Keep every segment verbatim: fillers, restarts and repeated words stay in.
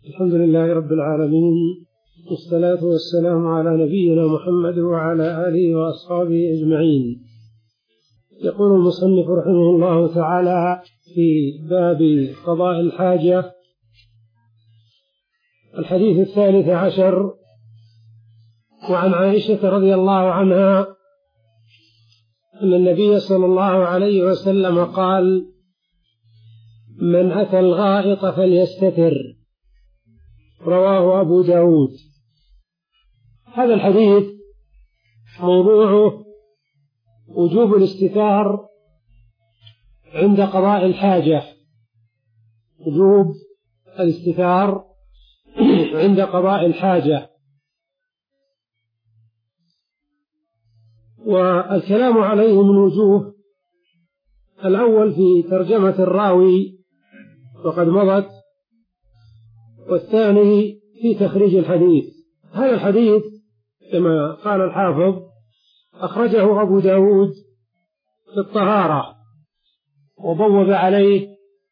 الحمد لله رب العالمين، والصلاة والسلام على نبينا محمد وعلى آله وأصحابه أجمعين. يقول المصنف رحمه الله تعالى في باب قضاء الحاجة: الحديث الثالث عشر. وعن عائشة رضي الله عنها أن النبي صلى الله عليه وسلم قال: من أتى الغائط فليستتر، رواه أبو داود. هذا الحديث موضوعه وجوب الاستتار عند قضاء الحاجة، وجوب الاستتار عند قضاء الحاجة. والكلام عليه من وجوه: الأول في ترجمة الراوي وقد مضت، والثاني في تخريج الحديث. هذا الحديث كما قال الحافظ أخرجه أبو داود في الطهارة، وبوب عليه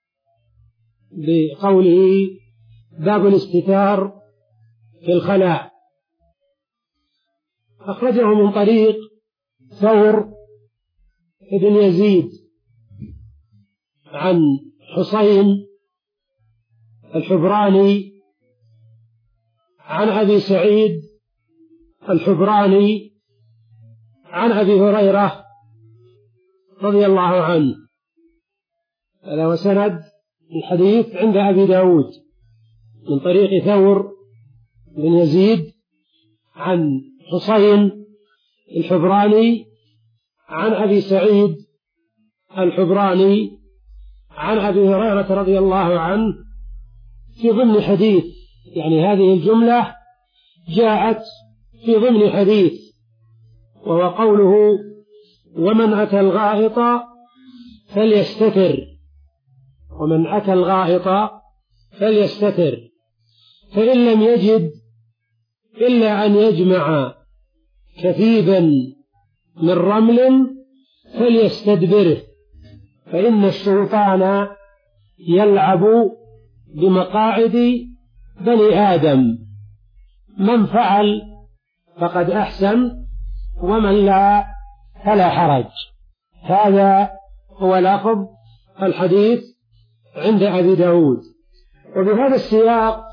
بقوله: باب الاستتار في الخلاء. أخرجه من طريق ثور ابن يزيد عن حسين الحبراني عن أبي سعيد الحبراني عن أبي هريرة رضي الله عنه. هذا وسند الحديث عند أبي داود من طريق ثور بن يزيد عن حسين الحبراني عن أبي سعيد الحبراني عن أبي هريرة رضي الله عنه في ضمن حديث، يعني هذه الجملة جاءت في ضمن حديث، وهو قوله: ومن أتى الغائط فليستتر. ومن أتى الغائط فليستتر، فإن لم يجد إلا أن يجمع كثيبا من رمل فليستدبره، فإن الشيطان يلعب بمقاعد بني آدم، من فعل فقد أحسن، ومن لا فلا حرج. هذا هو لفظ الحديث عند أبي داود. وبهذا السياق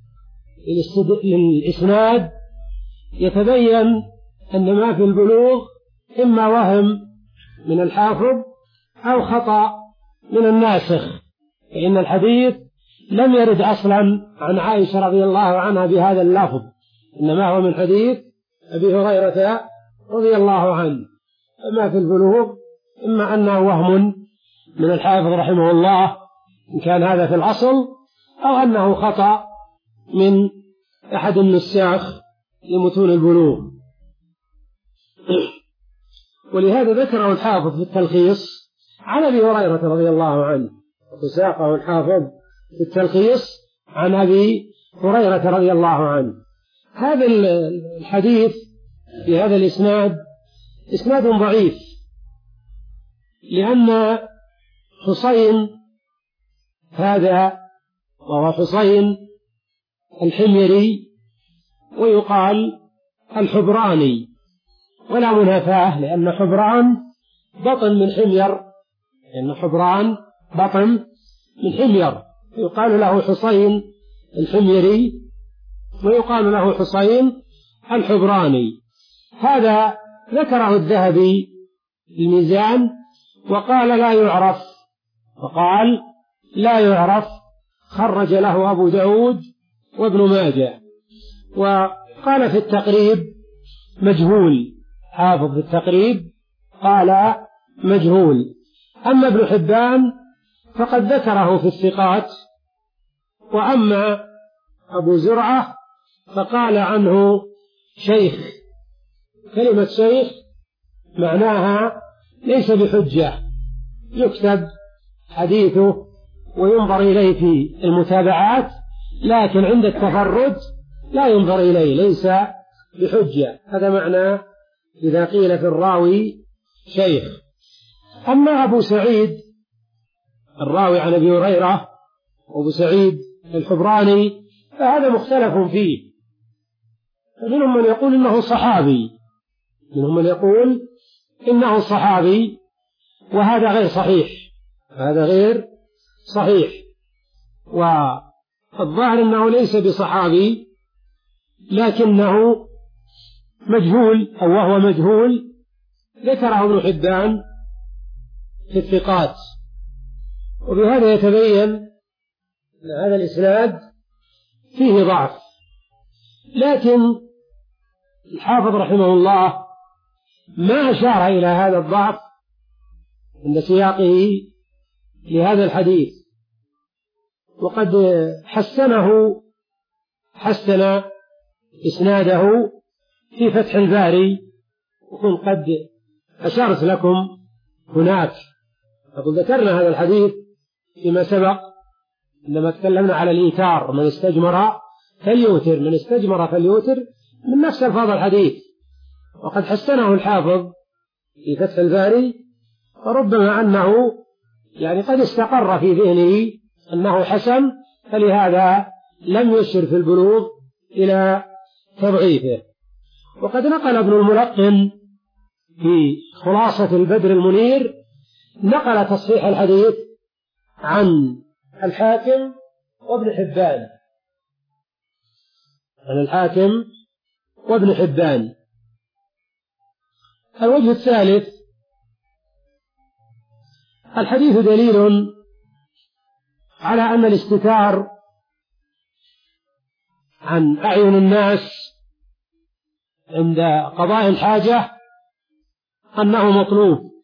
للإسناد يتبين أن ما في البلوغ إما وهم من الحافظ أو خطأ من الناسخ، فإن الحديث لم يرد أصلا عن عائشة رضي الله عنها بهذا اللفظ، إنما هو من حديث أبي هريرة رضي الله عنه. فما في البلوغ إما أنه وهم من الحافظ رحمه الله إن كان هذا في الأصل، أو أنه خطأ من أحد النساخ لمتون البلوغ. ولهذا ذكره الحافظ في التلخيص عن أبي هريرة رضي الله عنه، وساقه الحافظ في التلخيص عن أبي هريرة رضي الله عنه. هذا الحديث في هذا الإسناد إسناد ضعيف، لأن حسين هذا وهو حسين الحميري ويقال الحبراني، ولا منافاة، لأن حبران بطن من حمير، لأن حبران بطن من حمير، يقال له حسين الحميري ويقال له حسين الحبراني. هذا ذكره الذهبي الميزان وقال لا يعرف، وقال لا يعرف، خرج له أبو داود وابن ماجه. وقال في التقريب مجهول، حافظ في التقريب قال مجهول. أما ابن حبان فقد ذكره في الثقات، وأما أبو زرعة فقال عنه شيخ. كلمة شيخ معناها ليس بحجة، يكتب حديثه وينظر إليه في المتابعات، لكن عند التفرد لا ينظر إليه، ليس بحجة. هذا معنى إذا قيل في الراوي شيخ. أما أبو سعيد الراوي عن أبي هريرة وأبو سعيد الحبراني فهذا مختلف فيه، فمنهم من يقول إنه صحابي منهم من يقول إنه صحابي وهذا غير صحيح هذا غير صحيح والظاهر أنه ليس بصحابي لكنه مجهول أو وهو مجهول، ذكره ابن حبان في الثقات. وبهذا يتبين أن هذا الإسناد فيه ضعف، لكن الحافظ رحمه الله ما أشار إلى هذا الضعف عند سياقه لهذا الحديث، وقد حسنه حسن إسناده في فتح الباري، وكن قد أشرت لكم هناك. فقد ذكرنا هذا الحديث فيما سبق عندما تكلمنا على الإيتار، من استجمر فليوتر من استجمر فليوتر من نفس الفاظ الحديث، وقد حسنه الحافظ في فتح الباري، فربما أنه يعني قد استقر في ذهنه أنه حسن، فلهذا لم يشر في البلوغ إلى تضعيفه. وقد نقل ابن الملقن في خلاصة البدر المنير نقل تصحيح الحديث عن الحاكم وابن حبان عن الحاكم وابن حبان. الوجه الثالث: الحديث دليل على أن الاستتار عن أعين الناس عند قضاء الحاجة أنه مطلوب،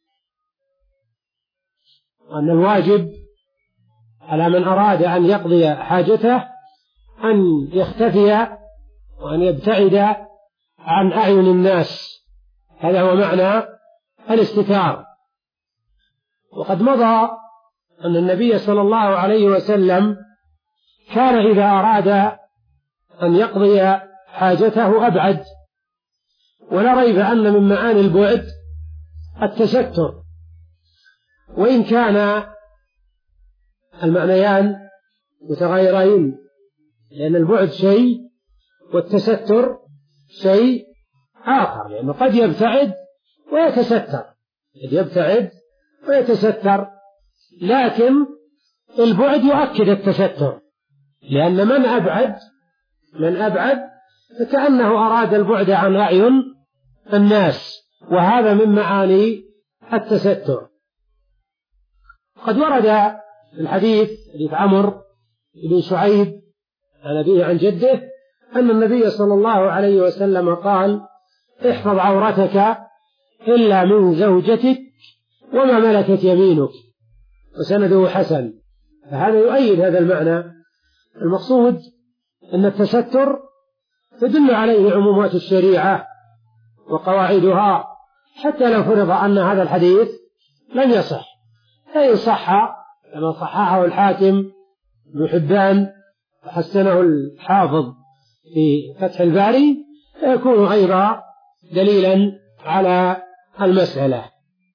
وأن الواجب على من أراد أن يقضي حاجته أن يختفي وأن يبتعد عن أعين الناس. هذا هو معنى الاستتار. وقد مضى أن النبي صلى الله عليه وسلم كان إذا أراد أن يقضي حاجته أبعد، ولا ريب أن من معاني البعد التستر، وإن كان المعنيان متغيرين، لأن البعد شيء والتستر شيء آخر، لأنه قد يبتعد ويتستر قد يبتعد ويتستر لكن البعد يؤكد التستر، لأن من أبعد من أبعد فكأنه أراد البعد عن أعين الناس، وهذا من معاني التستر. قد ورد الحديث حديث عمرو بن شعيب عن أبيه عن جده أن النبي صلى الله عليه وسلم قال: احفظ عورتك إلا من زوجتك وما ملكت يمينك، وسنده حسن. فهذا يؤيد هذا المعنى. المقصود أن التستر تدل عليه عمومات الشريعة وقواعدها، حتى لو فرض أن هذا الحديث لم يصح، فإن صح كما صححه الحاكم بن حبان وحسنه الحافظ في فتح الباري فيكون أيضا دليلا على المسألة.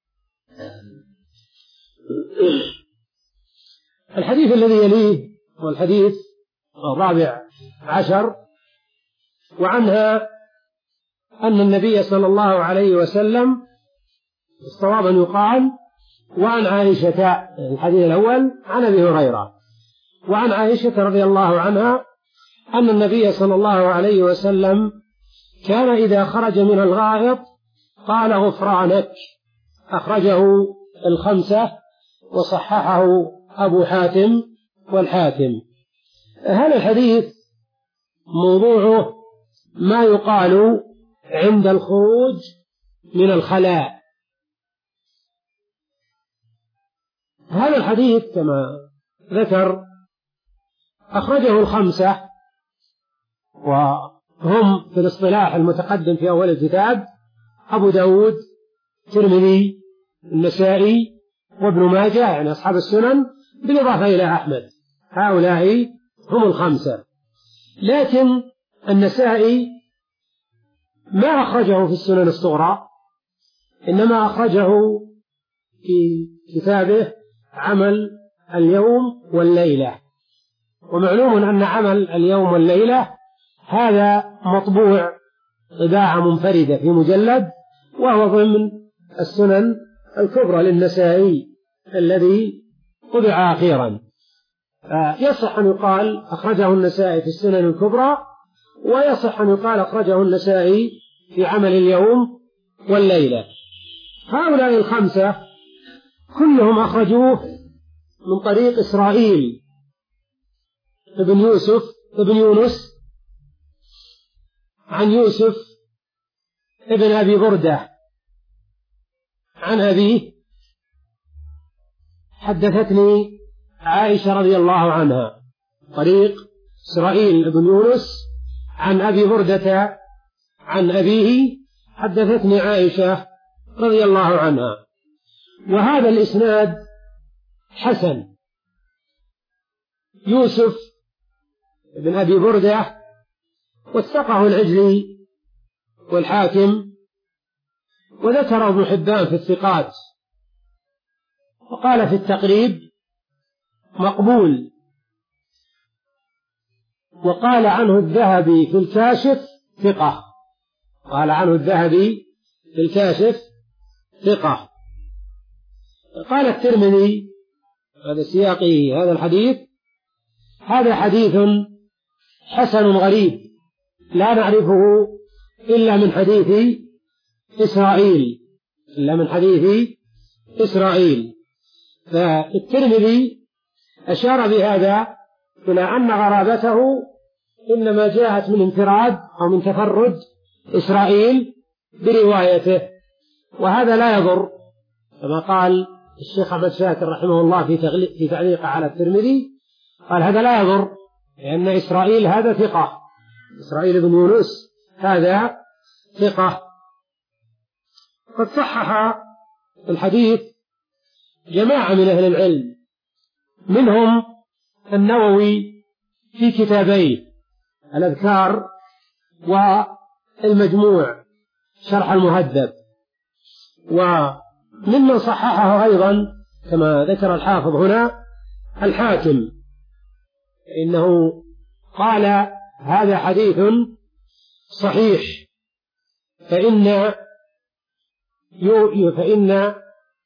الحديث الذي يليه هو الحديث الرابع عشر، وعنها أن النبي صلى الله عليه وسلم الصواب أن يقال وعن عائشة، الحديث الأول عن أبي هريرة، وعن عائشة رضي الله عنها أن النبي صلى الله عليه وسلم كان إذا خرج من الغائط قال: غفرانك. أخرجه الخمسة وصححه أبو حاتم والحاكم. هذا الحديث موضوعه ما يقال عند الخروج من الخلاء. هذا الحديث كما ذكر أخرجه الخمسة، وهم في الاصطلاح المتقدم في أول الكتاب أبو داود، الترمذي، النسائي، وابن ماجه، يعني أصحاب السنن، بالإضافة إلى أحمد. هؤلاء هم الخمسة. لكن النسائي ما أخرجه في السنن الصغرى، إنما أخرجه في كتابه عمل اليوم والليلة، ومعلوم أن عمل اليوم والليلة هذا مطبوع طباعة منفردة في مجلد، وهو ضمن السنن الكبرى للنسائي الذي طبع أخيرا. يصح أن يقال أخرجه النسائي في السنن الكبرى، ويصح أن يقال أخرجه النسائي في عمل اليوم والليلة. هؤلاء الخمسة كلهم أخرجوه من طريق إسرائيل ابن يوسف ابن يونس عن يوسف ابن أبي بردة عن أبيه. حدثتني عائشة رضي الله عنها، طريق إسرائيل ابن يونس عن أبي بردة عن أبيه، حدثتني عائشة رضي الله عنها. وهذا الإسناد حسن. يوسف ابن أبي بردة وثقه العجلي والحاكم، وذكره ابن حبان في الثقات، وقال في التقريب مقبول، وقال عنه الذهبي في الكاشف ثقة. قال عنه الذهبي في الكاشف ثقة. قال الترمذي هذا سياقه هذا الحديث: هذا حديث حسن غريب لا نعرفه إلا من حديث إسرائيل إلا من حديث إسرائيل. فالترمذي أشار بهذا إلى أن غرابته إنما جاءت من انفراد أو من تفرد إسرائيل بروايته، وهذا لا يضر، كما قال الشيخ أحمد شاكر رحمه الله في تعليقه على الترمذي، قال هذا لا يضر لأن إسرائيل هذا ثقة، إسرائيل بن يونس هذا ثقة. قد صحح الحديث جماعة من أهل العلم، منهم النووي في كتابيه الأذكار والمجموع شرح المهذب، وممن صححه أيضا كما ذكر الحافظ هنا الحاكم، إنه قال هذا حديث صحيح، فإن فإن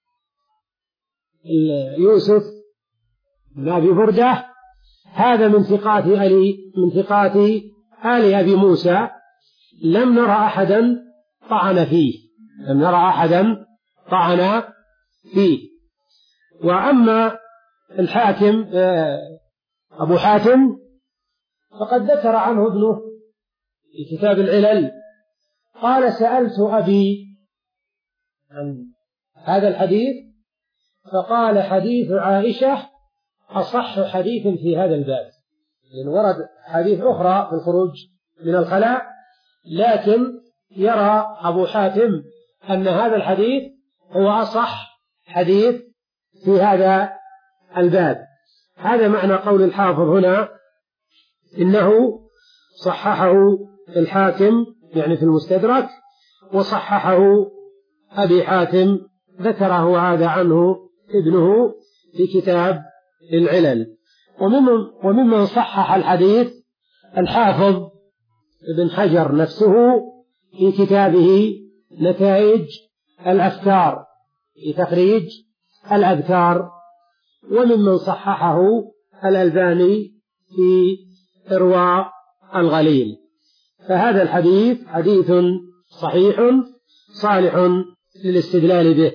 يوسف بن أبي بردة هذا من ثقات آل من ثقات آل أبي موسى، لم نرى أحدا طعن فيه لم نرى أحدا طعن فيه. وأما الحاكم أبو حاتم فقد ذكر عنه ابنه في كتاب العلل، قال سألت أبي عن هذا الحديث فقال حديث عائشة أصح حديث في هذا الباب، لأن ورد حديث أخرى في الخروج من الخلاء، لكن يرى أبو حاتم أن هذا الحديث هو أصح حديث في هذا الباب. هذا معنى قول الحافظ هنا إنه صححه الحاكم يعني في المستدرك، وصححه أبي حاتم ذكره هذا عنه ابنه في كتاب العلل. وممن, وممن صحح الحديث الحافظ ابن حجر نفسه في كتابه نتائج الأفكار في تخريج الأذكار، وممن صححه الألباني في إرواء الغليل. فهذا الحديث حديث صحيح صالح للاستدلال به.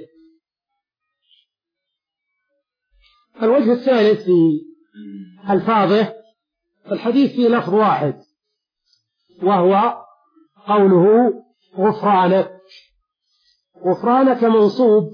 الوجه الثالث في ألفاظه، الحديث فيه لفظ واحد وهو قوله غفرانك. غفرانك منصوب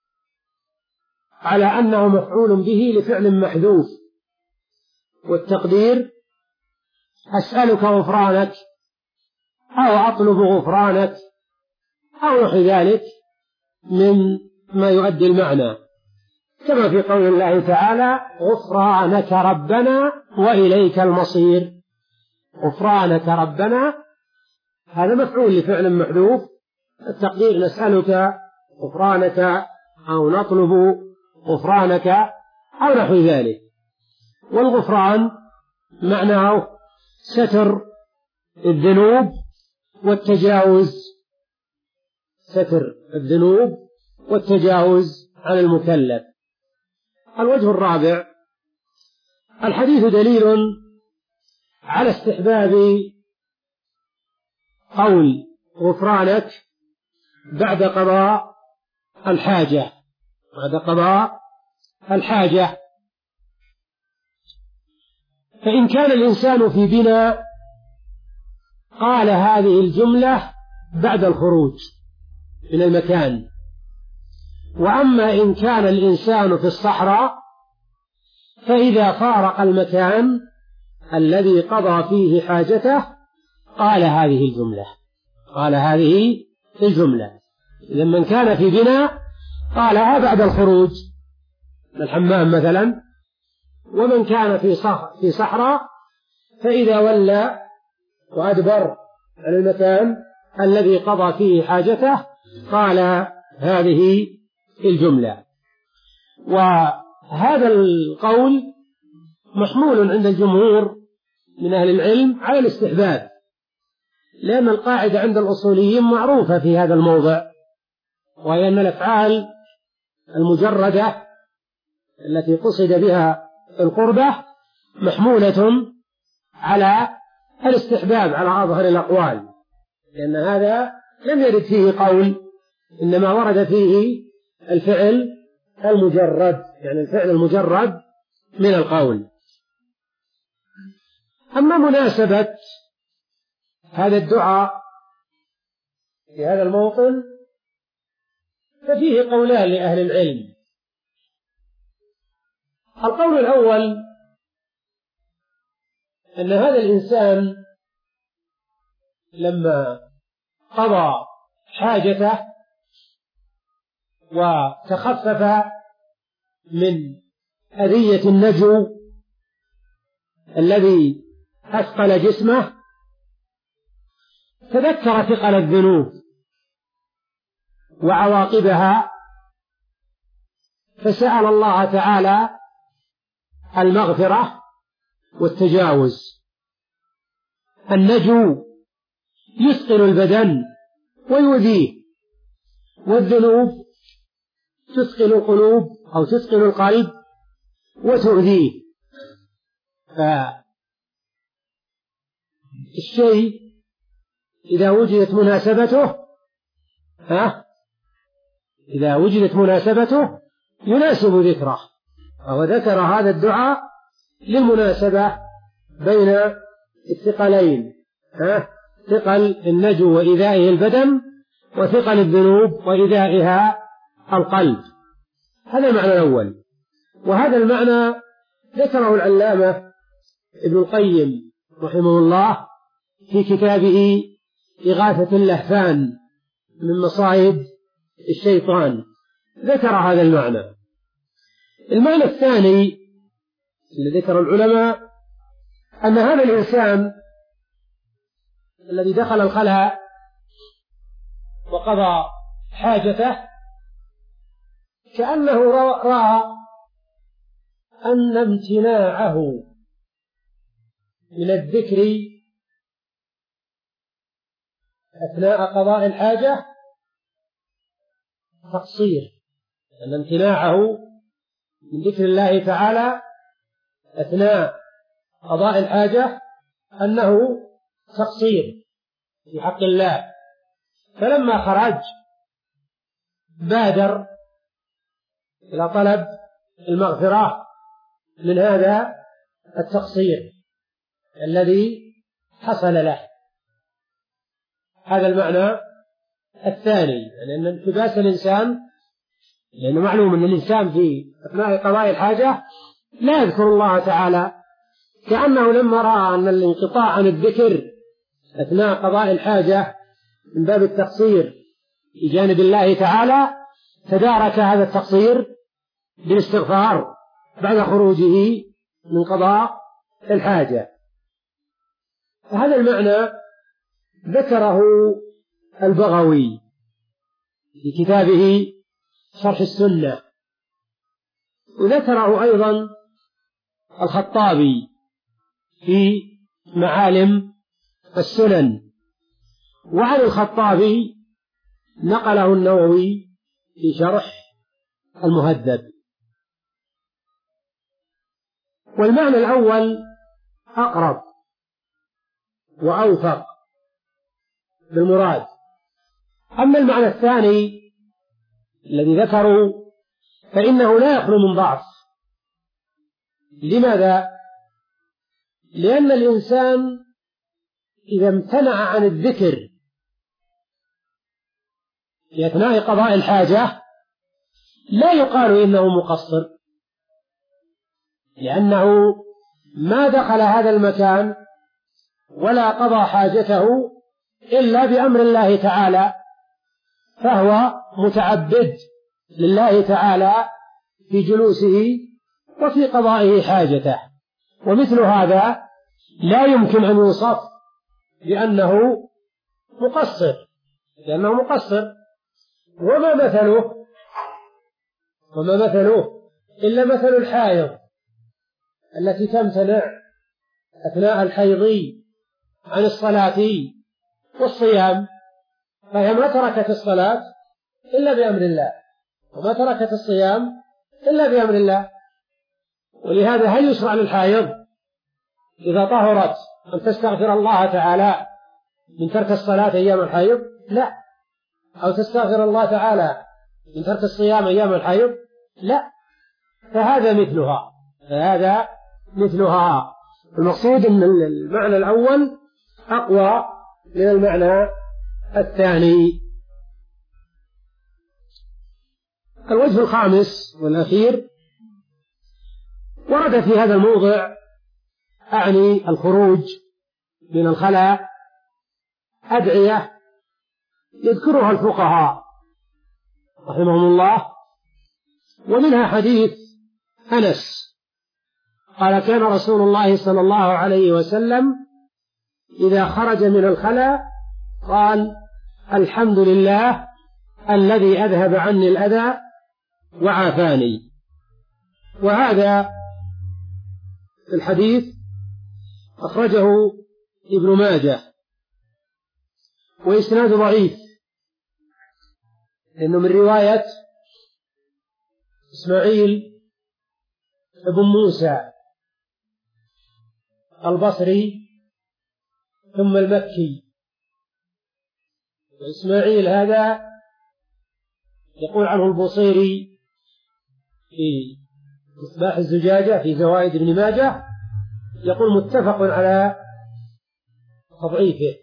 على أنه مفعول به لفعل محذوف، والتقدير أسألك غفرانك أو أطلب غفرانك أو نحو ذلك من ما يؤدي المعنى، كما في قول الله تعالى غفرانك ربنا وإليك المصير. غفرانك ربنا هذا مفعول لفعل محذوف، التقدير نسألك غفرانك أو نطلب غفرانك أو نحو ذلك. والغفران معناه ستر الذنوب والتجاوز ستر الذنوب والتجاوز عن المكلف. الوجه الرابع: الحديث دليل على استحباب قول غفرانك بعد قضاء الحاجة بعد قضاء الحاجة فإن كان الإنسان في بناء قال هذه الجملة بعد الخروج من المكان، وأما إن كان الإنسان في الصحراء فإذا فارق المكان الذي قضى فيه حاجته قال هذه الجملة قال هذه الجملة إذا من كان في بناء قالها بعد الخروج من الحمام مثلا، ومن كان في صحراء فإذا ولى وأدبر عن المكان الذي قضى فيه حاجته قال هذه الجملة. وهذا القول محمول عند الجمهور من أهل العلم على الاستحباب، لأن القاعدة عند الأصوليين معروفة في هذا الموضع، وهي أن الأفعال المجردة التي قصد بها القربة محمولة على الاستحباب على أظهر الأقوال، لأن هذا لم يرد فيه قول، إنما ورد فيه الفعل المجرد، يعني الفعل المجرد من القول. أما مناسبة هذا الدعاء في هذا الموطن ففيه قولان لأهل العلم. القول الأول أن هذا الإنسان لما قضى حاجته وتخفف من أذية النجو الذي أثقل جسمه تذكر ثقل الذنوب وعواقبها فسأل الله تعالى المغفرة والتجاوز. النجو يثقل البدن ويؤذيه، والذنوب تثقل القلوب أو تثقل القلب وتؤذيه. فالشيء إذا وجدت مناسبته ها إذا وجدت مناسبته يناسب ذكره، فهو ذكر هذا الدعاء للمناسبة بين الثقلين، ها ثقل النجو وإيذائه البدن، وثقل الذنوب وإيذائها القلب. هذا المعنى الأول. وهذا المعنى ذكره العلامة ابن القيم رحمه الله في كتابه إغاثة اللهفان من مصائد الشيطان، ذكر هذا المعنى. المعنى الثاني الذي ذكر العلماء أن هذا الإنسان الذي دخل الخلاء وقضى حاجته كأنه رأى أن امتناعه من الذكر أثناء قضاء الحاجة تقصير، أن امتناعه من ذكر الله تعالى أثناء قضاء الحاجة أنه تقصير في حق الله، فلما خرج بادر إلى طلب المغفرة من هذا التقصير الذي حصل له. هذا المعنى الثاني، لأن يعني انتباس الإنسان، لأنه معلوم أن الإنسان في أثناء قضاء الحاجة لا يذكر الله تعالى، كأنه لما رأى أن الانقطاع عن الذكر أثناء قضاء الحاجة من باب التقصير بجانب الله تعالى تدارك هذا التقصير بالاستغفار بعد خروجه من قضاء الحاجة. هذا المعنى ذكره البغوي في كتابه شرح السنة، وذكره أيضا الخطابي في معالم السنن. وعن الخطابي نقله النووي في شرح المهذب. والمعنى الأول أقرب وأوفق بالمراد. أما المعنى الثاني الذي ذكروا فإنه لا يخلو من ضعف. لماذا؟ لأن الإنسان إذا امتنع عن الذكر في أثناء قضاء الحاجة لا يقال إنه مقصر، لأنه ما دخل هذا المكان ولا قضى حاجته إلا بأمر الله تعالى، فهو متعبد لله تعالى في جلوسه وفي قضائه حاجته. ومثل هذا لا يمكن أن يوصف بأنه مقصر، لأنه مقصر. وما مثله وما مثله إلا مثل الحائض التي تمتنع أثناء الحيض عن الصلاة والصيام، فهي ما تركت الصلاة إلا بأمر الله، وما تركت الصيام إلا بأمر الله. ولهذا هل يشرع للحائض إذا طهرت أن تستغفر الله تعالى من ترك الصلاة أيام الحيض؟ لا. أو تستغفر الله تعالى من ترك الصيام أيام الحيض؟ لا. فهذا مثلها فهذا مثلها المقصود أن المعنى الأول أقوى من المعنى الثاني. الوجه الخامس والأخير ورد في هذا الموضع أعني الخروج من الخلاء أدعية يذكرها الفقهاء رحمهم الله، ومنها حديث أنس قال: كان رسول الله صلى الله عليه وسلم إذا خرج من الخلاء قال: الحمد لله الذي أذهب عني الأذى وعافاني. وهذا الحديث أخرجه ابن ماجه، وإسناد ضعيف لأنه من رواية إسماعيل ابن موسى البصري ثم المكي. وإسماعيل هذا يقول عنه البصيري في مصباح الزجاجة في زوائد ابن ماجه، يقول متفق على تضعيفه.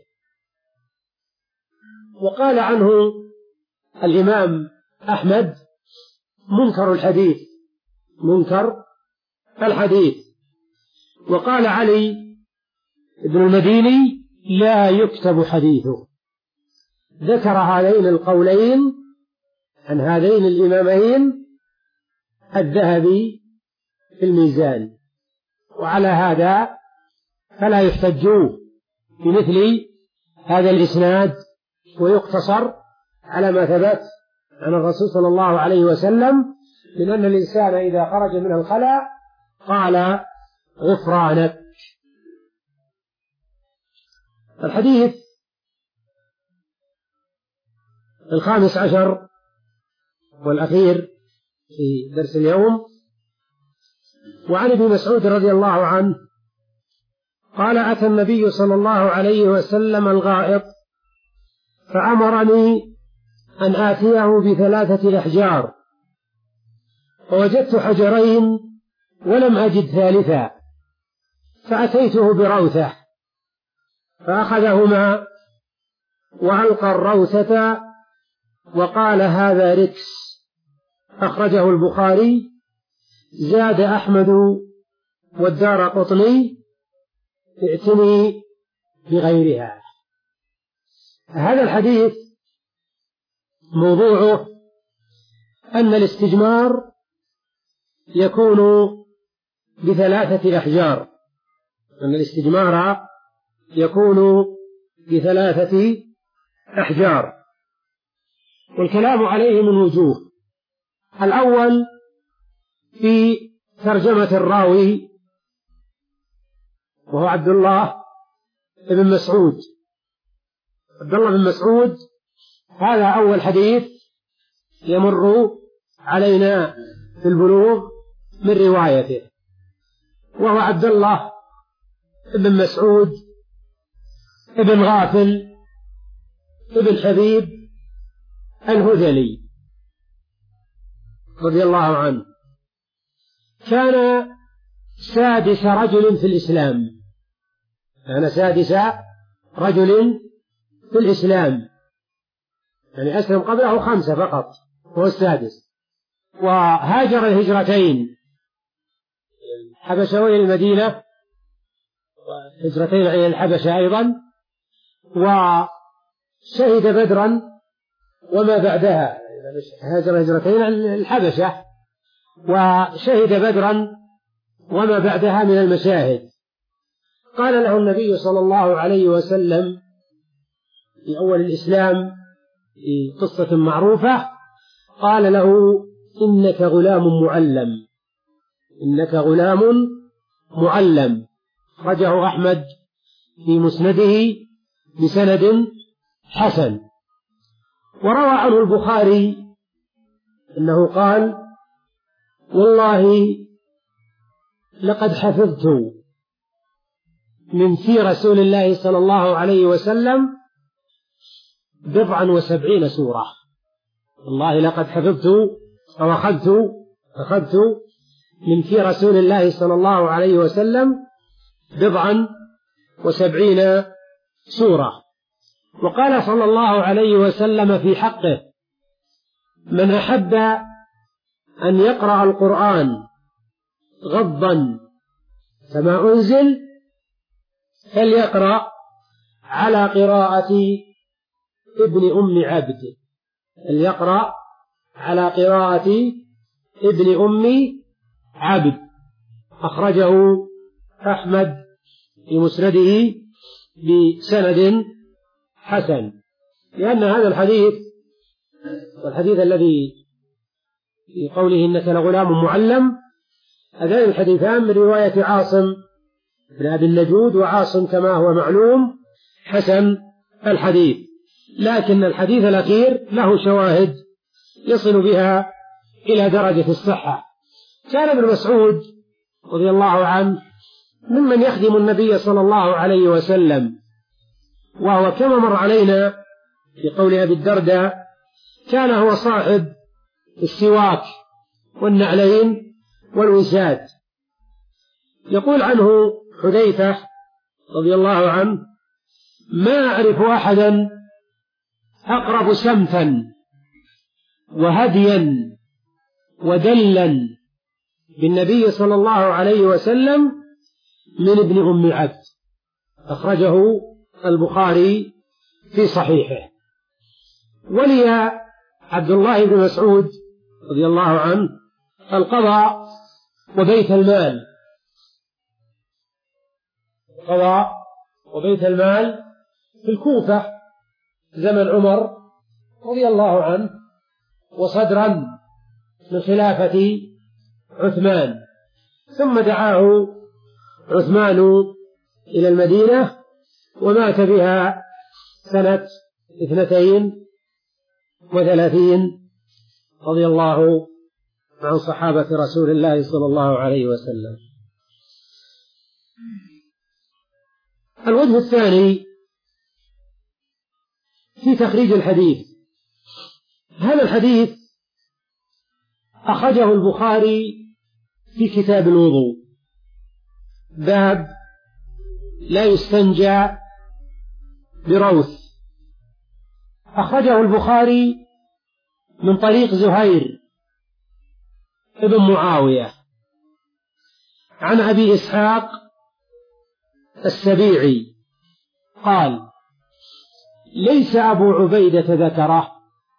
وقال عنه الإمام أحمد منكر الحديث منكر الحديث وقال علي بن المديني لا يكتب حديثه. ذكر هذين القولين عن هذين الإمامين الذهبي في الميزان، وعلى هذا فلا يحتج بمثل هذا الإسناد، ويقتصر على ما ثبت عن الرسول صلى الله عليه وسلم من أن الإنسان إذا خرج من الخلاء قال غفرانك. الحديث الخامس عشر والأخير في درس اليوم، وعن ابن مسعود رضي الله عنه قال: أتى النبي صلى الله عليه وسلم الغائط فأمرني أن آتيه بثلاثة أحجار، فوجدت حجرين ولم أجد ثالثا، فأتيته بروثة فأخذهما وألقى الروثة وقال: هذا ركس. أخرجه البخاري. زاد أحمد والدارقطني: ائتني بغيرها. هذا الحديث موضوعه أن الاستجمار يكون بثلاثة أحجار أن الاستجمار يكون بثلاثة أحجار والكلام عليه من وجوه. الأول في ترجمة الراوي وهو عبد الله بن مسعود. عبد الله بن مسعود هذا أول حديث يمر علينا في البلوغ من روايته، وهو عبد الله بن مسعود ابن غافل ابن حبيب الهذلي رضي الله عنه. كان سادس رجل في الإسلام، كان سادس رجل في الإسلام، يعني أسلم قبله خمسة فقط، هو السادس. وهاجر الهجرتين، الحبشة وإلى المدينة، وهجرتين إلى الحبشة أيضا، وشهد بدرا وما بعدها، هاجر هجرتين الحبشة وشهد بدرا وما بعدها من المشاهد. قال له النبي صلى الله عليه وسلم في أول الإسلام في قصة معروفة، قال له: إنك غلام معلم، إنك غلام معلم. أخرجه أحمد في مسنده بسند حسن. وروى عنه البخاري أنه قال: والله لقد حفظت من في رسول الله صلى الله عليه وسلم بضعا وسبعين سورة. والله لقد حفظت أو أخذت أخذت من في رسول الله صلى الله عليه وسلم بضعا وسبعين سورة. وقال صلى الله عليه وسلم في حقه: من أحب أن يقرأ القرآن غضا كما أنزل فليقرأ على قراءة ابن أم عبد، فليقرأ على قراءة ابن أم عبد. أخرجه أحمد في مسنده بسند حسن. لأن هذا الحديث والحديث الذي في قوله إنك لغلام معلم، هذان الحديثان من رواية عاصم بن أبي النجود، وعاصم كما هو معلوم حسن الحديث، لكن الحديث الأخير له شواهد يصل بها إلى درجة الصحة. كان ابن مسعود رضي الله عنه ممن يخدم النبي صلى الله عليه وسلم، وهو كما مر علينا في قول أبي الدرداء كان هو صاحب السواك والنعلين والوساد. يقول عنه حذيفة رضي الله عنه: ما أعرف أحدا أقرب سمتا وهديا ودلا بالنبي صلى الله عليه وسلم من ابن أم عبد. أخرجه البخاري في صحيحه. ولي عبد الله بن مسعود رضي الله عنه القضاء وبيت المال، القضاء وبيت المال في الكوفة زمن عمر رضي الله عنه، وصدرا من خلافة عثمان. ثم دعاه عثمان إلى المدينة ومات بها سنة اثنتين وثلاثين رضي الله عن صحابة رسول الله صلى الله عليه وسلم. الوجه الثاني في تخريج الحديث. هذا الحديث أخرجه البخاري في كتاب الوضوء، باب لا يستنجى بروث. أخرجه البخاري من طريق زهير ابن معاوية عن أبي إسحاق السبيعي قال: ليس أبو عبيدة ذكره،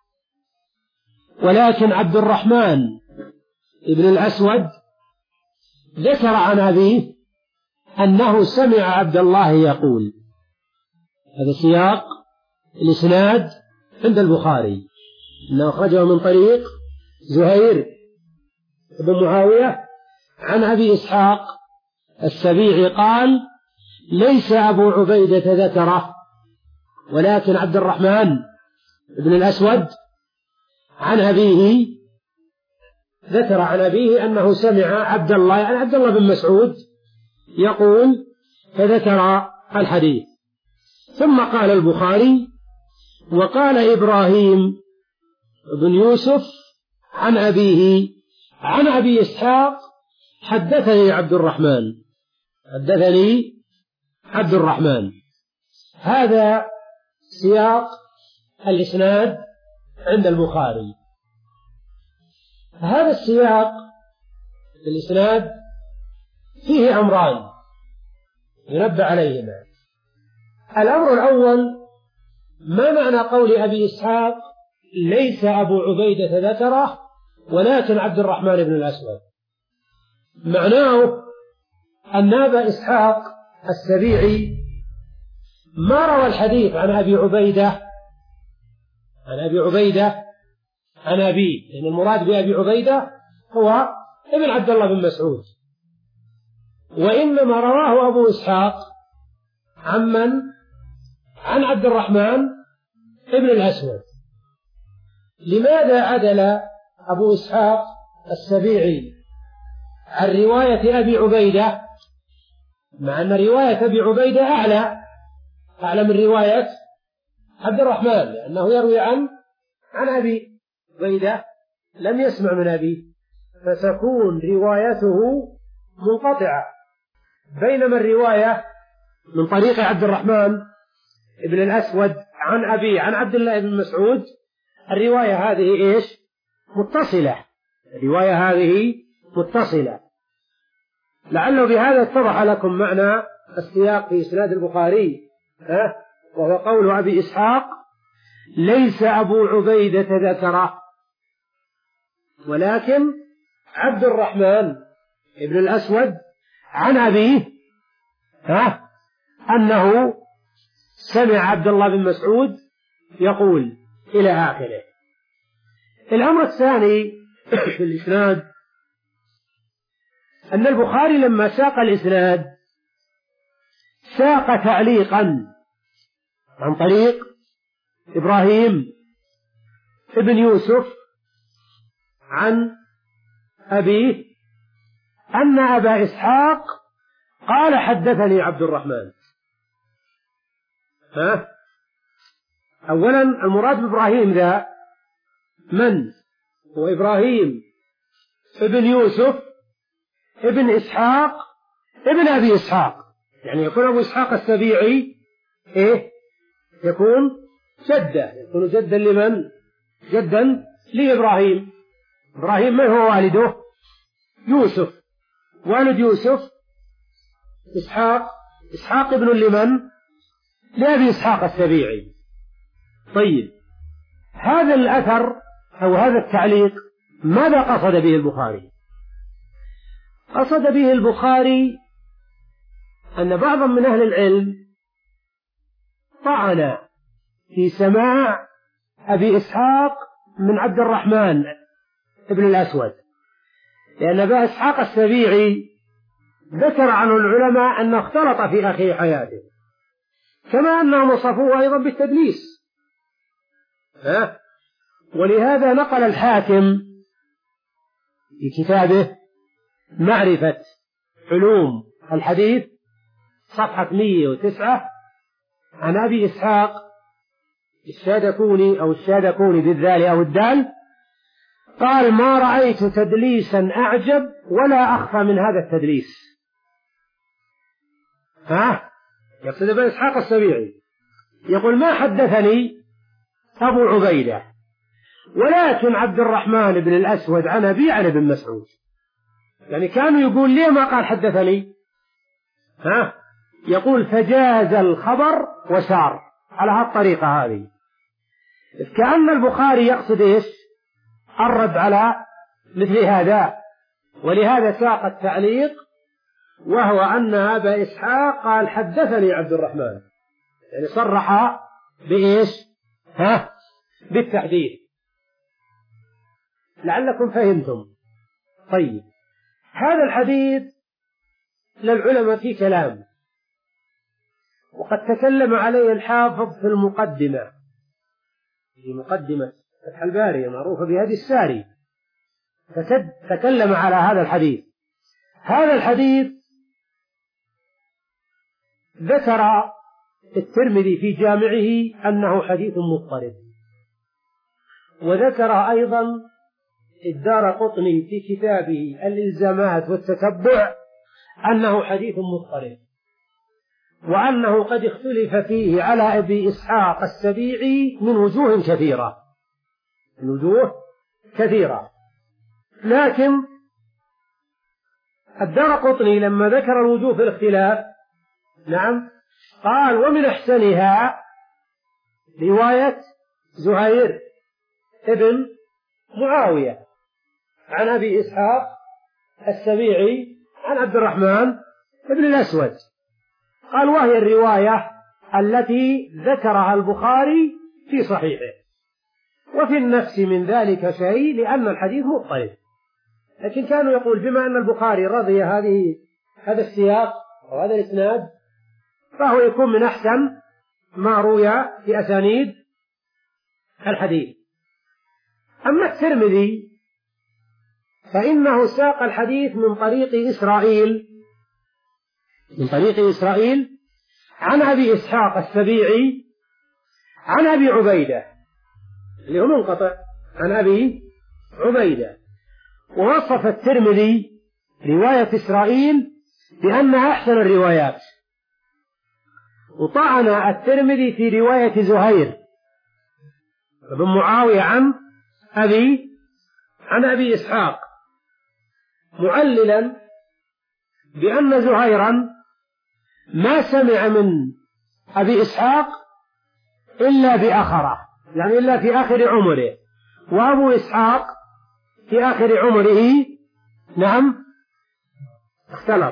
ولكن عبد الرحمن ابن الأسود ذكر عن أبيه أنه سمع عبد الله يقول. هذا سياق الإسناد عند البخاري، أنه أخرجه من طريق زهير بن معاوية عن أبي إسحاق السبيعي قال: ليس أبو عبيدة ذكره، ولكن عبد الرحمن بن الأسود عن أبيه ذكر عن أبيه أنه سمع عبد الله يعني عبد الله بن مسعود يقول، فذكر الحديث. ثم قال البخاري: وقال إبراهيم بن يوسف عن أبيه عن أبي إسحاق: حدثني عبد الرحمن حدثني عبد الرحمن. هذا سياق الإسناد عند البخاري. هذا السياق الإسناد فيه أمران ينبه عليهما. الأمر الأول: ما معنى قول أبي إسحاق ليس أبو عبيدة ذكره ولكن عبد الرحمن بن الأسود؟ معناه أن أبا إسحاق السبيعي ما روى الحديث عن أبي عبيدة عن أبي عبيدة عن أبيه، لأن المراد بأبي عبيدة هو ابن عبد الله بن مسعود، وإنما رواه أبو إسحاق عمن عن عبد الرحمن ابن الأسود. لماذا عدل أبو إسحاق السبيعي عن رواية أبي عبيدة، مع أن رواية أبي عبيدة أعلى أعلى من رواية عبد الرحمن، لأنه يروي عن عن أبي عبيدة لم يسمع من أبيه، فتكون روايته منقطعة، بينما الرواية من طريق عبد الرحمن ابن الأسود عن أبي عن عبد الله بن مسعود الرواية هذه إيش؟ متصلة. الرواية هذه متصلة. لعله بهذا اتضح لكم معنى السياق في إسناد البخاري، ها؟ وهو قول أبي إسحاق ليس أبو عبيدة ذكره ولكن عبد الرحمن ابن الأسود عن أبيه، ها؟ أنه سمع عبد الله بن مسعود يقول إلى آخره. الأمر الثاني في الإسناد أن البخاري لما ساق الإسناد ساق تعليقا عن طريق إبراهيم ابن يوسف عن أبيه أن أبا إسحاق قال: حدثني عبد الرحمن. ها؟ أولا المراد بإبراهيم ذا من؟ هو إبراهيم ابن يوسف ابن إسحاق ابن أبي إسحاق، يعني يكون أبو إسحاق السبيعي إيه؟ يكون جدة، يكون جدا لمن؟ جدا لإبراهيم. إبراهيم من هو والده؟ يوسف. والد يوسف إسحاق. إسحاق ابن لمن؟ لأبي إسحاق السبيعي. طيب، هذا الأثر أو هذا التعليق ماذا قصد به البخاري؟ قصد به البخاري أن بعضا من أهل العلم طعن في سماع أبي إسحاق من عبد الرحمن ابن الأسود، لأن أبا إسحاق السبيعي ذكر عنه العلماء أنه اختلط في آخر حياته، كما أنهم وصفوه أيضا بالتدليس. ها؟ ولهذا نقل الحاكم في كتابه معرفة علوم الحديث صفحة مئة وتسعة عن أبي إسحاق الشادكوني أو الشادكوني بالذال أو الدال قال: ما رأيت تدليسا أعجب ولا أخفى من هذا التدليس. ها؟ يقصد أبي إسحاق السبيعي، يقول: ما حدثني أبو عبيدة ولكن عبد الرحمن بن الأسود عن أبي عن ابن مسعود. يعني كانوا يقول ليه ما قال حدثني؟ ها؟ يقول: فجاز الخبر وسار على هالطريقة هذه. كأن البخاري يقصد إيش؟ الرد على مثل هذا، ولهذا ساق التعليق، وهو أن أبا إسحاق قال: حدثني عبد الرحمن، يعني صرح بإيش؟ ها؟ بالتحديث. لعلكم فهمتم. طيب، هذا الحديث للعلماء فيه كلام، وقد تكلم عليه الحافظ في المقدمة، في مقدمة فتح الباري معروفة بهدي الساري، تكلم على هذا الحديث. هذا الحديث ذكر الترمذي في جامعه أنه حديث مضطرب، وذكر أيضا الدارقطني في كتابه الإلزامات والتتبع أنه حديث مضطرب، وأنه قد اختلف فيه على أبي إسحاق السبيعي من وجوه كثيرة من وجوه كثيرة لكن الدارقطني لما ذكر الوجوه في الاختلاف نعم قال: ومن أحسنها رواية زهير ابن معاوية عن أبي إسحاق السبيعي عن عبد الرحمن بن الأسود. قال: وهي الرواية التي ذكرها البخاري في صحيحه، وفي النفس من ذلك شيء لأن الحديث مضطرب. لكن كانوا يقول بما أن البخاري رضي هذه هذا السياق وهذا الإسناد فهو يكون من أحسن ما روي في أسانيد الحديث. أما الترمذي فإنه ساق الحديث من طريق إسرائيل من طريق إسرائيل عن أبي إسحاق السبيعي عن أبي عبيدة اللي هو منقطع عن أبي عبيدة. ووصف الترمذي رواية إسرائيل بأنها أحسن الروايات، وطعن الترمذي في رواية زهير بن معاوية عن أبي عن أبي إسحاق، معللا بأن زهيرا ما سمع من أبي إسحاق إلا بآخره، يعني إلا في آخر عمره، وأبو إسحاق في آخر عمره نعم اختلط.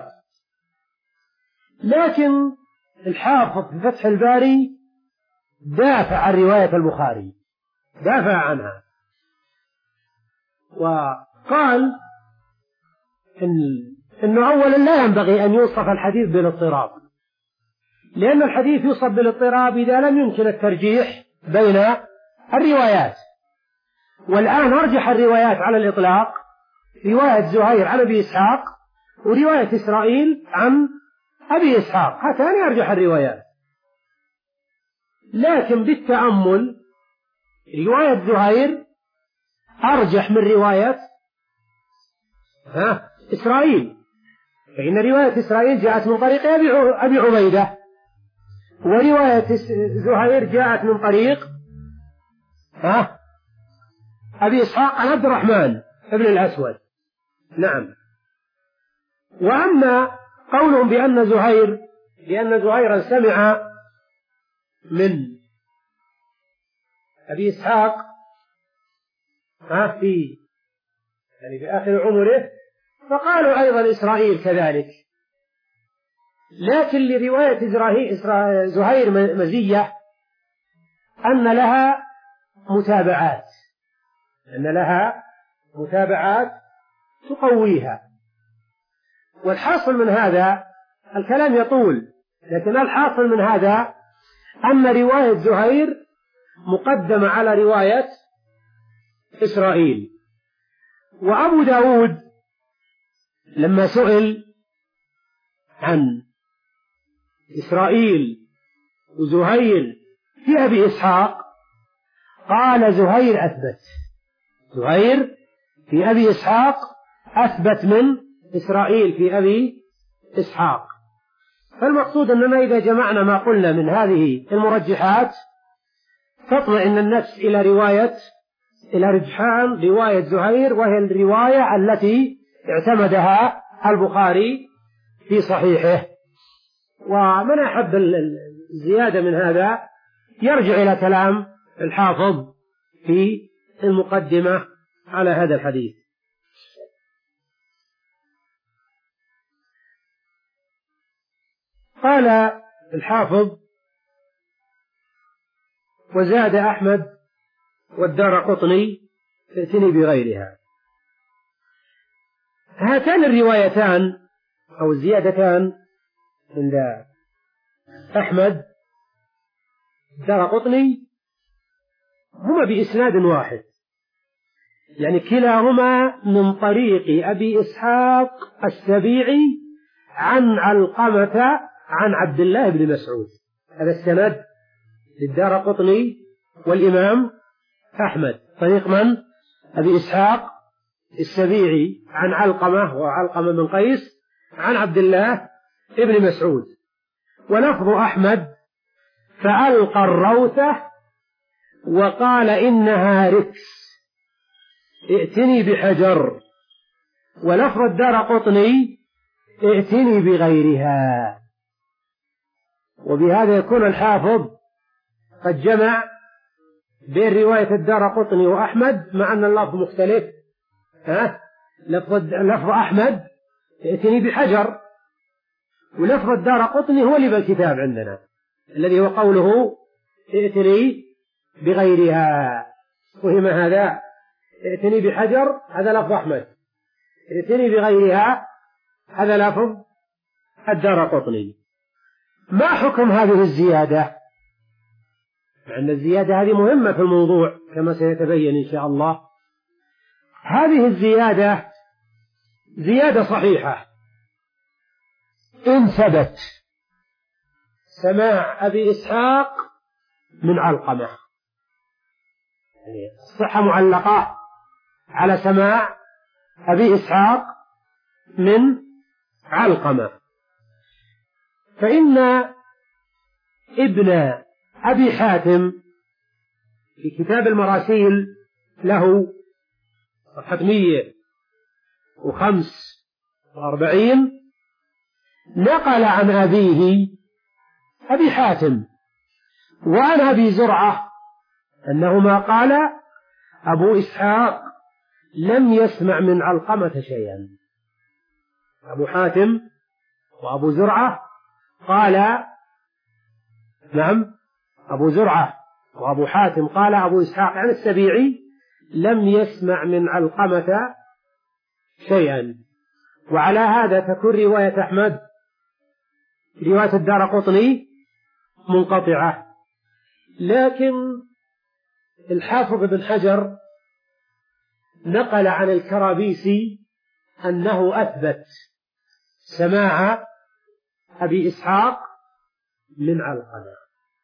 لكن الحافظ في فتح الباري دافع عن رواية البخاري، دافع عنها وقال إن إنه أولا لا ينبغي أن يوصف الحديث بالاضطراب، لأن الحديث يوصف بالاضطراب إذا لم يمكن الترجيح بين الروايات. والآن أرجح الروايات على الإطلاق رواية زهير عن أبي إسحاق ورواية إسرائيل عن أبي إسحاق، هاتان أرجح الروايات. لكن بالتأمل رواية زهير أرجح من رواية ها إسرائيل، فإن رواية إسرائيل جاءت من طريق أبي عبيدة، ورواية زهير جاءت من طريق ها أبي إسحاق عن عبد الرحمن بن الأسود. نعم. وأما قولهم بأن زهير بأن زهيرا سمع من أبي إسحاق ها في يعني في آخر عمره، فقالوا أيضا إسرائيل كذلك. لكن لرواية زهير مزية أن لها متابعات أن لها متابعات تقويها. والحاصل من هذا الكلام يطول، لكن الحاصل من هذا أن رواية زهير مقدمة على رواية إسرائيل. وأبو داود لما سئل عن إسرائيل وزهير في أبي إسحاق قال زهير أثبت زهير في أبي إسحاق أثبت من إسرائيل في أبي إسحاق. فالمقصود أننا إذا جمعنا ما قلنا من هذه المرجحات تطمئن النفس إلى رواية إلى رجحان رواية زهير، وهي الرواية التي اعتمدها البخاري في صحيحه. ومن أحب الزيادة من هذا يرجع إلى كلام الحافظ في المقدمة على هذا الحديث. قال الحافظ: وزاد أحمد والدارقطني ائتني بغيرها. هاتان الروايتان أو الزيادتان عند أحمد الدارقطني هما بإسناد واحد، يعني كلاهما من طريق أبي إسحاق السبيعي عن علقمة عن عبد الله بن مسعود. هذا السند للدارقطني والإمام أحمد، طريق من؟ أبي إسحاق السبيعي عن علقمة وعلقمة بن قيس عن عبد الله بن مسعود. ولفظ أحمد فألقى الروثة وقال إنها ركس ائتني بحجر. ولفظ الدارقطني ائتني بغيرها. وبهذا يكون الحافظ قد جمع بين رواية الدارقطني وأحمد مع أن اللفظ مختلف. ها؟ لفظ لفظ أحمد ائتني بحجر، ولفظ الدارقطني هو اللي بالكتاب عندنا الذي هو قوله ائتني بغيرها. وهم هذا ائتني بحجر هذا لفظ أحمد، ائتني بغيرها هذا لفظ الدارقطني. ما حكم هذه الزيادة؟ لأن الزيادة هذه مهمة في الموضوع كما سيتبين إن شاء الله. هذه الزيادة زيادة صحيحة إن ثبت سماع أبي إسحاق من علقمة، يعني الصحة معلقة على سماع أبي إسحاق من علقمة. فإن ابن أبي حاتم في كتاب المراسيل له صفحة مئة وخمس وأربعين نقل عن أبيه أبي حاتم وعن أبي زرعة أنهما قال أبو إسحاق لم يسمع من علقمة شيئا. أبو حاتم وأبو زرعة قال نعم أبو زرعة وأبو حاتم قال أبو إسحاق عن السبيعي لم يسمع من علقمة شيئا. وعلى هذا تكون رواية أحمد رواية الدارقطني منقطعة. لكن الحافظ بن حجر نقل عن الكرابيسي أنه أثبت سماع أبي إسحاق من علقمة.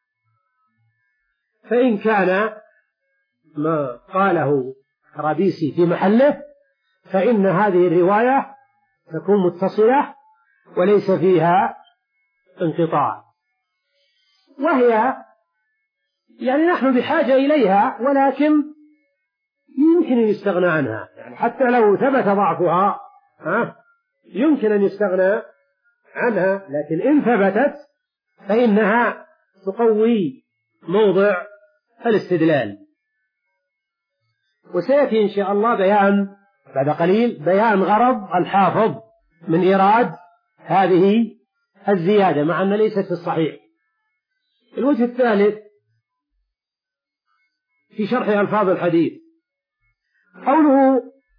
فإن كان ما قاله الكرابيسي في محله فإن هذه الرواية تكون متصلة وليس فيها انقطاع، وهي يعني نحن بحاجة إليها ولكن يمكن أن يستغنى عنها، يعني حتى لو ثبت ضعفها ها يمكن أن يستغنى عنها، لكن إن ثبتت فإنها تقوي موضع الاستدلال. وسيأتي إن شاء الله بيان بعد قليل بيان غرض الحافظ من إيراد هذه الزيادة مع أن ليست في الصحيح. الوجه الثالث في شرح ألفاظ الحديث قوله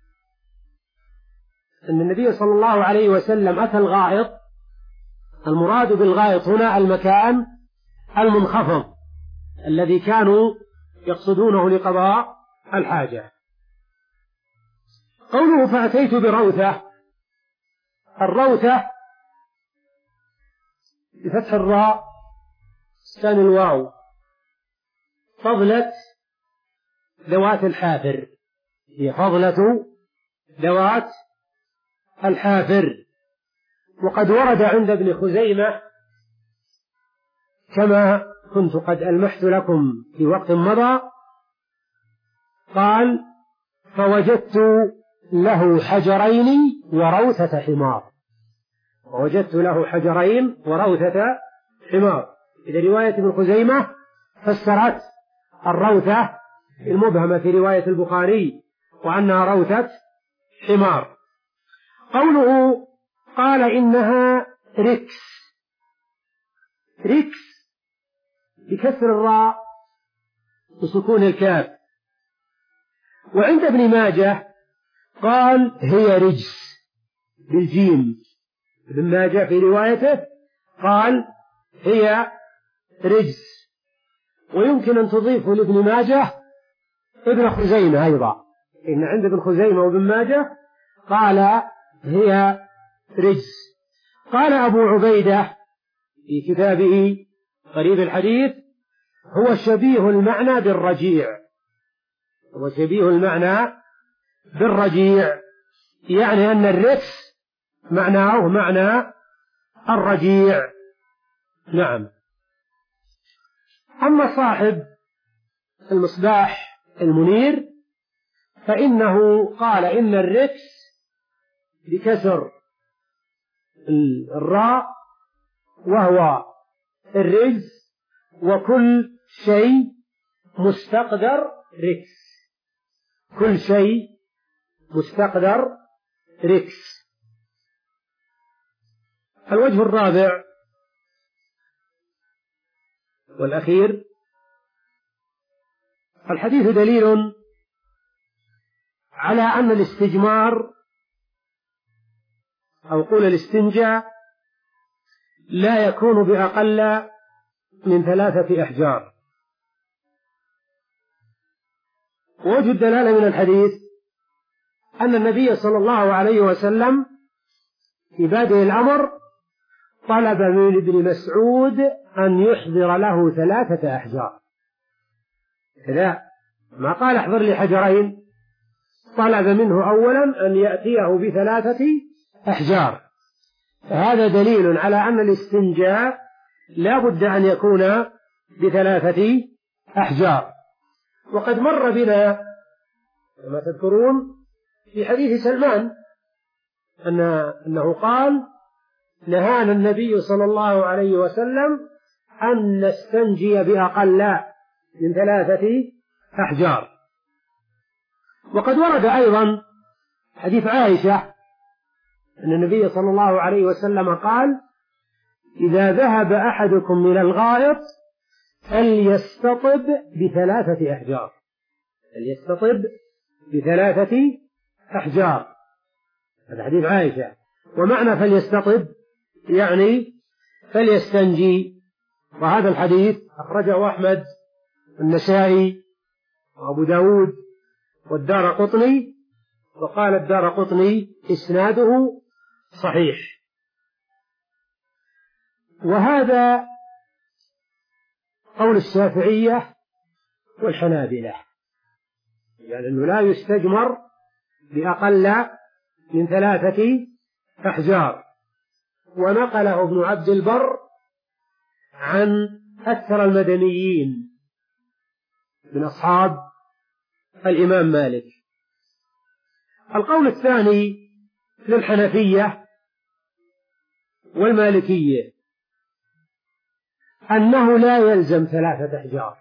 أن النبي صلى الله عليه وسلم أتى الغائط. المراد بالغائط هنا المكان المنخفض الذي كانوا يقصدونه لقضاء الحاجة. قوله فأتيت بروثة، الروثة بفتح الراء سكان الواو فضلة ذوات الحافر، هي فضلة ذوات الحافر. وقد ورد عند ابن خزيمة كما كنت قد ألمحت لكم في وقت مضى قال فوجدت له حجرين وروثة حمار، ووجدت له حجرين وروثة حمار. إذا رواية ابن خزيمة فسرت الروثة المبهمة في رواية البخاري وأنها روثة حمار. قوله قال إنها ركس، ركس بكسر الراء وسكون الكاف. وعند ابن ماجه قال هي رجس بالجيم. ابن ماجه في روايته قال هي رجس. ويمكن أن تضيف لابن ماجه ابن خزيمة أيضا، إن عند ابن خزيمة وابن ماجه قال هي رجس. قال أبو عبيدة في كتابه غريب الحديث: هو شبيه المعنى بالرجيع، هو شبيه المعنى بالرجيع، يعني أن الرجس معناه معنى الرجيع. نعم. أما صاحب المصباح المنير فإنه قال إن الرجس بكسر الراء وهو الرجس، وكل شيء مستقدر رجس، كل شيء مستقدر رجس. الوجه الرابع والأخير: الحديث دليل على أن الاستجمار أو قول الاستنجاء لا يكون بأقل من ثلاثة أحجار. ووجه الدلالة من الحديث أن النبي صلى الله عليه وسلم في بادئ الأمر طلب من ابن مسعود أن يحضر له ثلاثة أحجار، لا ما قال احضر لي حجرين، طلب منه أولا أن يأتيه بثلاثة أحجار. فهذا دليل على أن الاستنجاء لا بد أن يكون بثلاثة أحجار. وقد مر بنا كما تذكرون في حديث سلمان أن أنه قال: نهانا النبي صلى الله عليه وسلم أن نستنجي بأقل من ثلاثة أحجار. وقد ورد أيضا حديث عائشة أن النبي صلى الله عليه وسلم قال: إذا ذهب أحدكم من الغائط فليستطب بثلاثة أحجار، فليستطب بثلاثة أحجار. هذا حديث عائشة. ومعنى فليستطب يعني فليستنجي. وهذا الحديث أخرجه أحمد والنسائي وأبو داود والدارقطني، وقال الدارقطني إسناده صحيح. وهذا قول الشافعية والحنابلة، يعني أنه لا يستجمر بأقل من ثلاثة أحجار. ونقله ابن عبد البر عن أكثر المدنيين من أصحاب الإمام مالك. القول الثاني للحنفية والمالكية أنه لا يلزم ثلاثة أحجار،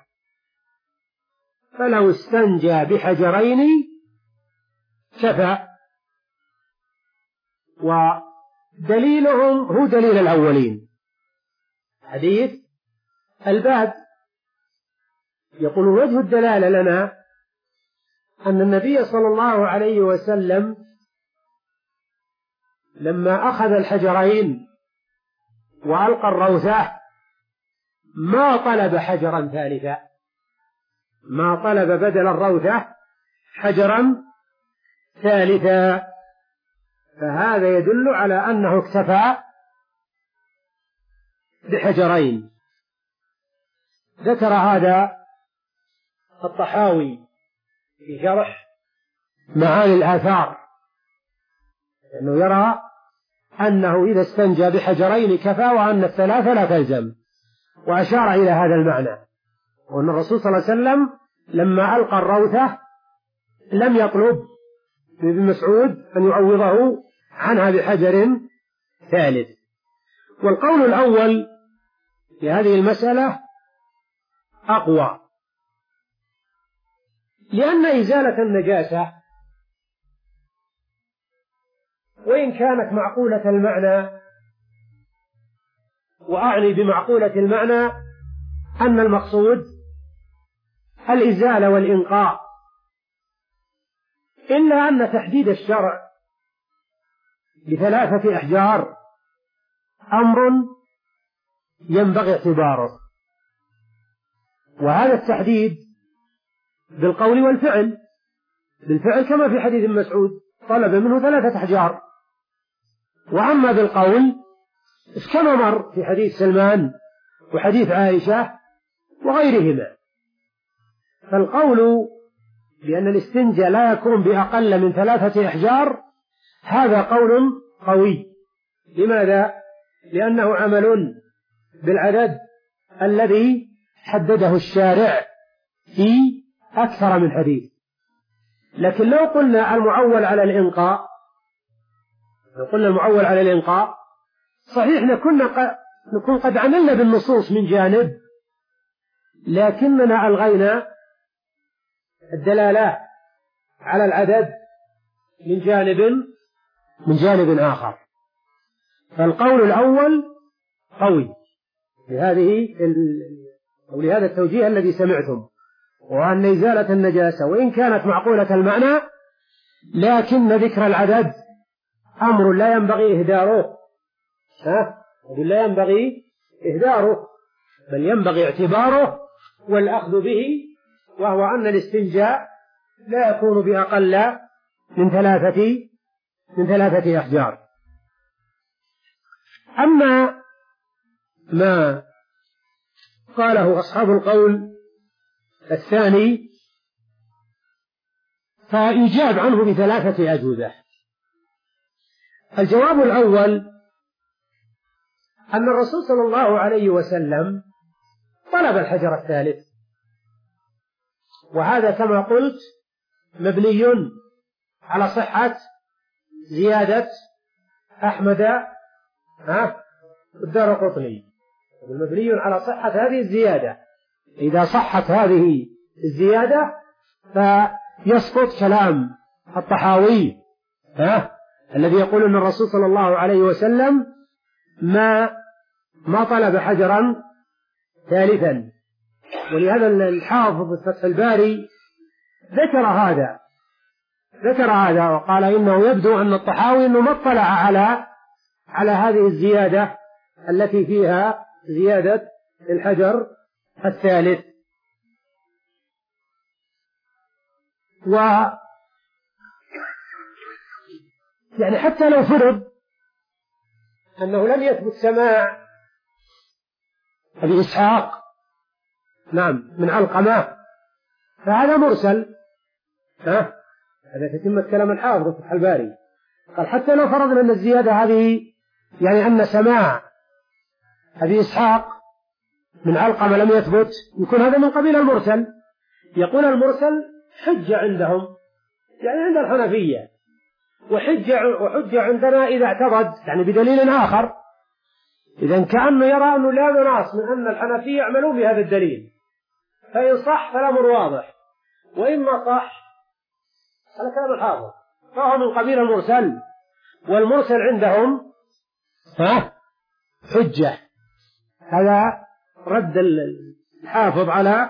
فلو استنجى بحجرين كفى. ودليلهم هو دليل الأولين، حديث الباب. يقول: وجه الدلالة لنا أن النبي صلى الله عليه وسلم لما أخذ الحجرين وألقى الروثة ما طلب حجرا ثالثا، ما طلب بدل الروثة حجرا ثالثا. فهذا يدل على أنه اكتفى بحجرين. ذكر هذا الطحاوي في شرح معاني الآثار، لأنه يرى أنه إذا استنجى بحجرين كفى، وأن الثلاثة لا تلزم، وأشار إلى هذا المعنى. وأن الرسول صلى الله عليه وسلم لما ألقى الروثة لم يطلب من ابن مسعود أن يعوضه عنها بحجر ثالث. والقول الأول في هذه المسألة أقوى، لأن إزالة النجاسة وإن كانت معقولة المعنى، وأعني بمعقولة المعنى أن المقصود الإزالة والإنقاء، إلا أن تحديد الشرع بثلاثة أحجار أمر ينبغي اعتباره. وهذا التحديد بالقول والفعل، بالفعل كما في حديث مسعود طلب منه ثلاثة أحجار. وأما بالقول كما مر في حديث سلمان وحديث عائشة وغيرهما. فالقول بأن الاستنجاء لا يكون بأقل من ثلاثة أحجار هذا قول قوي. لماذا؟ لأنه عمل بالعدد الذي حدده الشارع في أكثر من حديث. لكن لو قلنا المعول على الإنقاء، لو قلنا المعول على الإنقاء صحيح نكون قد عملنا بالنصوص من جانب، لكننا ألغينا الدلالة على العدد من جانب من جانب آخر. فالقول الأول قوي لهذه أو لهذا التوجيه الذي سمعتم، وأن إزالة النجاسة وإن كانت معقولة المعنى لكن ذكر العدد أمر لا ينبغي إهداره، ها؟ لا ينبغي إهداره بل ينبغي اعتباره والأخذ به، وهو أن الاستنجاء لا يكون بأقل من ثلاثة من ثلاثة أحجار. أما ما قاله أصحاب القول الثاني فيجاب عنه بثلاثة أجوبة. الجواب الأول أن الرسول صلى الله عليه وسلم طلب الحجر الثالث، وهذا كما قلت مبني على صحة زيادة أحمد ها الدارقطني، مبني على صحة هذه الزيادة. إذا صحت هذه الزيادة فيسقط كلام الطحاوي ها الذي يقول أن الرسول صلى الله عليه وسلم ما ما طلب حجرا ثالثا. ولهذا الحافظ في فتح الباري ذكر هذا ذكر هذا وقال إنه يبدو أن الطحاوي إنه ما اطلع على على هذه الزيادة التي فيها زيادة الحجر الثالث. و يعني حتى لو فرض أنه لم يثبت سماع أبي إسحاق نعم من علقمة فهذا مرسل، ها هذا تتمة كلام الحافظ في فتح الباري. قال حتى لو فرضنا أن الزيادة هذه يعني أن سماع أبي إسحاق من علقمة لم يثبت يكون هذا من قبيل المرسل. يقول المرسل حجة عندهم يعني عند الحنفية، وحجة وحجة عندنا إذا اعتضد يعني بدليل آخر. إذن كأنه يرى أنه لا مناص من أن الحنفية يعملوا بهذا الدليل، فإن صح فالأمر واضح، وإما صح على كلام الحافظ فهو من قبيل المرسل، والمرسل عندهم ها حجة. هذا رد الحافظ على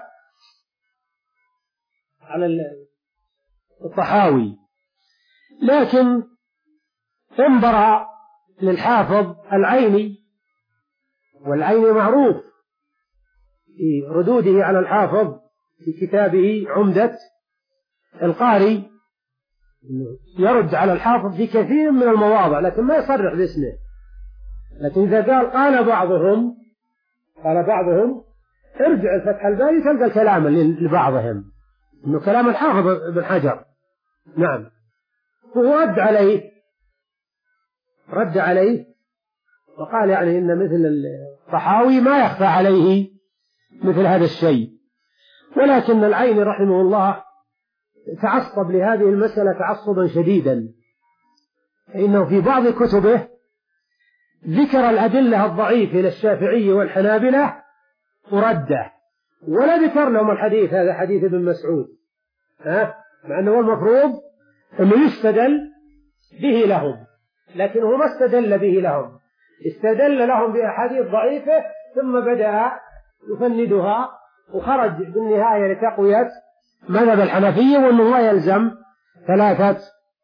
على الطحاوي. لكن انظر للحافظ العيني، والعيني معروف في ردوده على الحافظ في كتابه عمدة القاري، يرد على الحافظ في كثير من المواضع لكن ما يصرح باسمه. لكن إذا قال قال بعضهم قال بعضهم ارجع الفتح الباري تلقى الكلام لبعضهم إنه كلام الحافظ ابن حجر. نعم، وهو رد عليه رد عليه وقال يعني إن مثل الطحاوي ما يخفى عليه مثل هذا الشيء. ولكن العيني رحمه الله تعصب لهذه المسألة تعصبا شديدا، فإنه في بعض كتبه ذكر الأدلة الضعيفة للشافعي والحنابلة ورده، ولا ذكر لهم الحديث هذا حديث ابن مسعود، ها مع أنه المفروض أنه يستدل به لهم، لكن هو ما استدل به لهم، استدل لهم بأحاديث ضعيفة ثم بدأ يفندها وخرج بالنهاية لتقوية مذهب الحنفية وأنه لا يلزم ثلاثة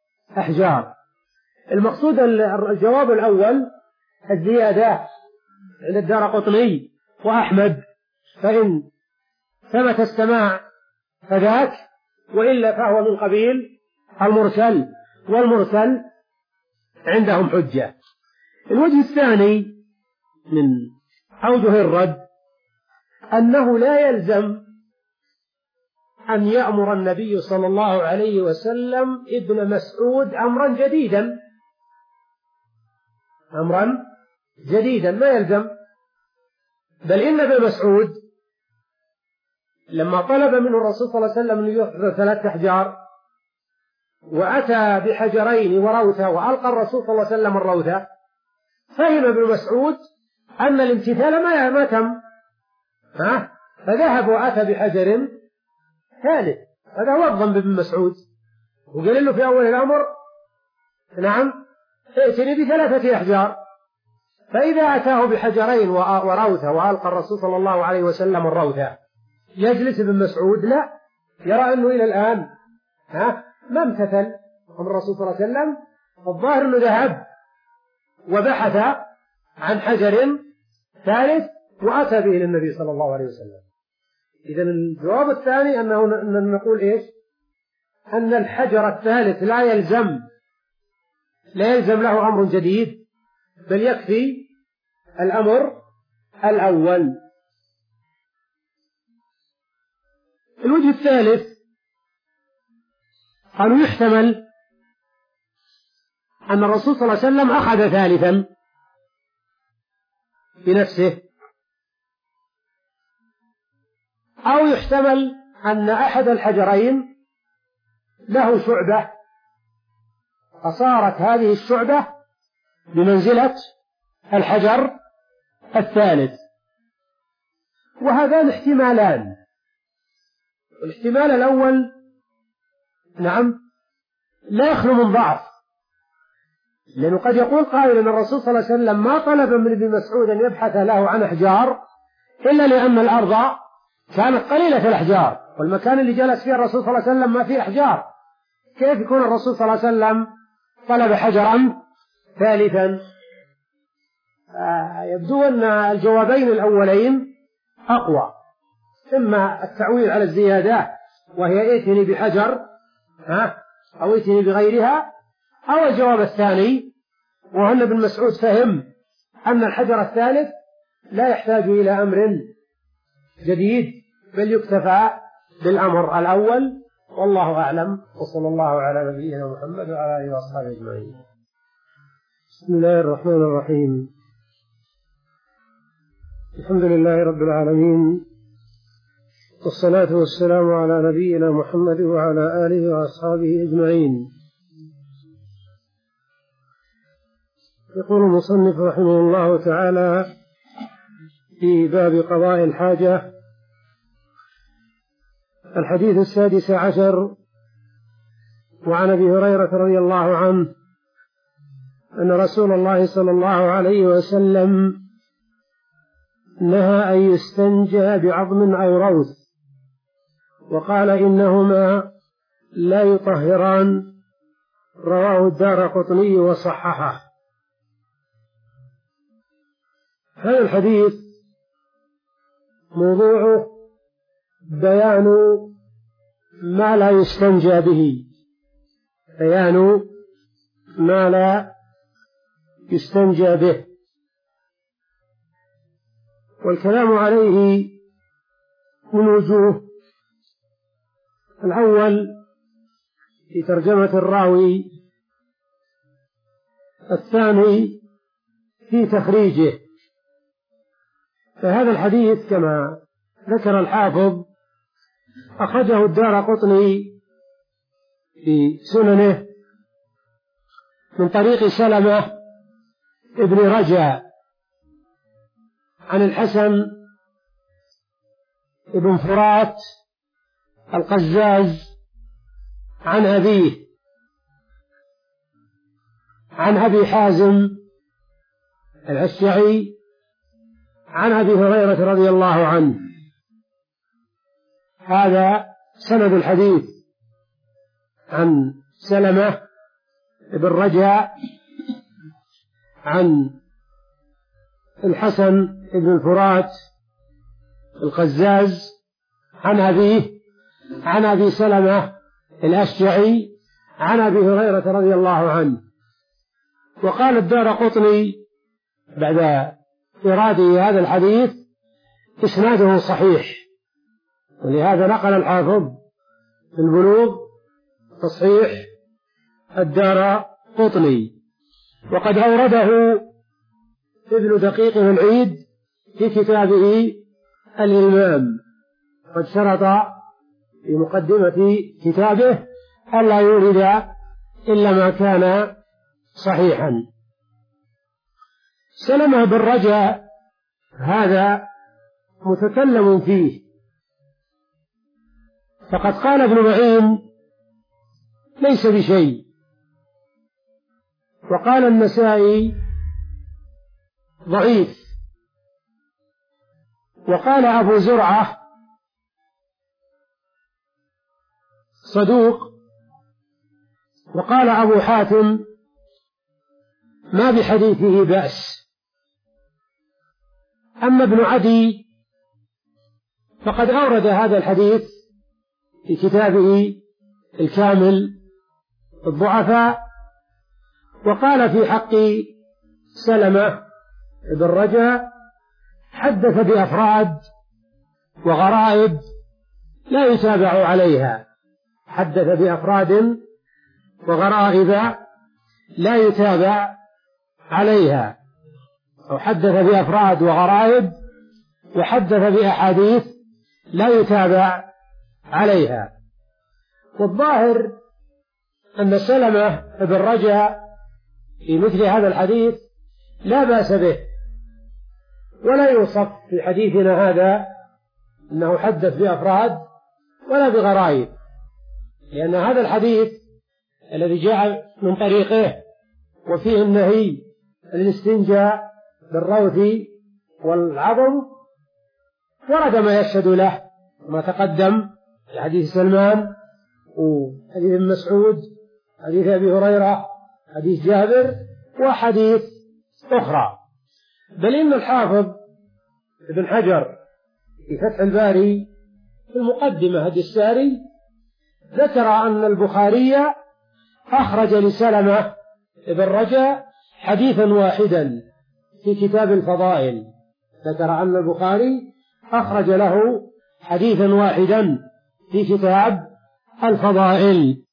أحجار. المقصود الجواب الأول الزيادة عند الدارقطني وأحمد، فإن ثبت السماع فذاك، وإلا فهو من قبيل المرسل، والمرسل عندهم حجة. الوجه الثاني من أوجه الرد أنه لا يلزم أن يأمر النبي صلى الله عليه وسلم ابن مسعود أمرا جديدا، أمرا جديدا ما يلزم، بل إن ابن مسعود لما طلب منه الرسول صلى الله عليه وسلم أن يحضر ثلاث أحجار وأتى بحجرين وروثة وألقى الرسول صلى الله عليه وسلم الروثة، فهم ابن مسعود أن الامتثال ما ما تم، ها فذهب وأتى بحجر ثالث. هذا هو الظن بابن مسعود، وقال له في أول الأمر نعم ائتني بثلاثة أحجار، فإذا أتاه بحجرين وروثة وألقى الرسول صلى الله عليه وسلم الروثة يجلس ابن مسعود؟ لا، يرى أنه إلى الآن ها ما امتثل أمر الرسول صلى الله عليه وسلم. الظاهر أنه ذهب وبحث عن حجر ثالث وأتى به للنبي صلى الله عليه وسلم. إذن الجواب الثاني أنه نقول إيش؟ أن الحجر الثالث لا يلزم لا يلزم له أمر جديد، بل يكفي الأمر الأول. الوجه الثالث قالوا يحتمل أن الرسول صلى الله عليه وسلم أخذ ثالثا بنفسه، أو يحتمل أن أحد الحجرين له شعبة فصارت هذه الشعبة بمنزلة الحجر الثالث. وهذان احتمالان. الاحتمال الأول نعم لا يخلو من ضعف، لأنه قد يقول قائل أن الرسول صلى الله عليه وسلم ما طلب من ابن مسعود أن يبحث له عن أحجار إلا لأن الأرض كانت قليلة الأحجار، والمكان اللي جلس فيه الرسول صلى الله عليه وسلم ما فيه أحجار، كيف يكون الرسول صلى الله عليه وسلم طلب حجرا ثالثا؟ آه يبدو أن الجوابين الأولين أقوى، إما التعويل على الزيادات وهي ائتني بحجر ها أو ائتني بغيرها، أو الجواب الثاني وأن ابن مسعود فهم أن الحجر الثالث لا يحتاج إلى أمر جديد بل يكتفى بالأمر الأول، والله أعلم. وصلى الله على نبينا محمد وعلى آله وأصحابه أجمعين. بسم الله الرحمن الرحيم. الحمد لله رب العالمين، والصلاة والسلام على نبينا محمد وعلى آله وأصحابه أجمعين. يقول المصنف رحمه الله تعالى في باب قضاء الحاجة: الحديث السادس عشر. وعن أبي هريرة رضي الله عنه أن رسول الله صلى الله عليه وسلم نهى أن يستنجى بعظم أو روث، وقال إنهما لا يطهران، رواه الدارقطني وصححه. هذا الحديث موضوعه بيان ما لا يستنجى به، بيان ما لا يستنجى به، والكلام عليه من وجوه. الأول في ترجمة الراوي، الثاني في تخريجه. فهذا الحديث كما ذكر الحافظ أخرجه الدارقطني في سننه من طريق سلمة ابن رجاء عن الحسن ابن فرات القزاز عن أبيه عن أبي حازم الأشعري عن أبي هريرة رضي الله عنه. هذا سند الحديث عن سلمة ابن رجاء عن الحسن بن الفرات القزاز عن أبيه عن أبي سلمة الأشجعي عن أبي هريرة رضي الله عنه. وقال الدارقطني بعد إراده هذا الحديث إسناده صحيح، ولهذا نقل الحافظ في البلوغ تصحيح الدارقطني. وقد أورده ابن دقيق العيد في كتابه الإلمام، قد شرط في مقدمة كتابه ألا يورد إلا ما كان صحيحا. سلمة بن رجاء هذا متكلم فيه، فقد قال ابن معين ليس بشيء، وقال النسائي ضعيف، وقال أبو زرعة صدوق، وقال أبو حاتم ما بحديثه بأس. أما ابن عدي فقد أورد هذا الحديث في كتابه الكامل الضعفاء، وقال في حق سلمة بن رجاء حدث بأفراد وغرائب لا يتابع عليها، حدث بأفراد وغرائب لا يتابع عليها، أو حدث بأفراد وغرائب وحدث بأحاديث لا يتابع عليها. والظاهر أن سلمة بن رجاء في مثل هذا الحديث لا بأس به، ولا يوصف في حديثنا هذا أنه حدث بأفراد ولا بغرائب، لأن هذا الحديث الذي جاء من طريقه وفيه النهي الاستنجاء بالروث والعظم ورد ما يشهد له، ما تقدم في حديث سلمان وحديث ابن مسعود، حديث أبي هريرة، حديث جابر، وحديث أخرى. بل إن الحافظ ابن حجر في فتح الباري في المقدمة هدي الساري ذكر أن البخاري أخرج لسلمة بن رجاء حديثا واحدا في كتاب الفضائل، ذكر أن البخاري أخرج له حديثا واحدا في كتاب الفضائل.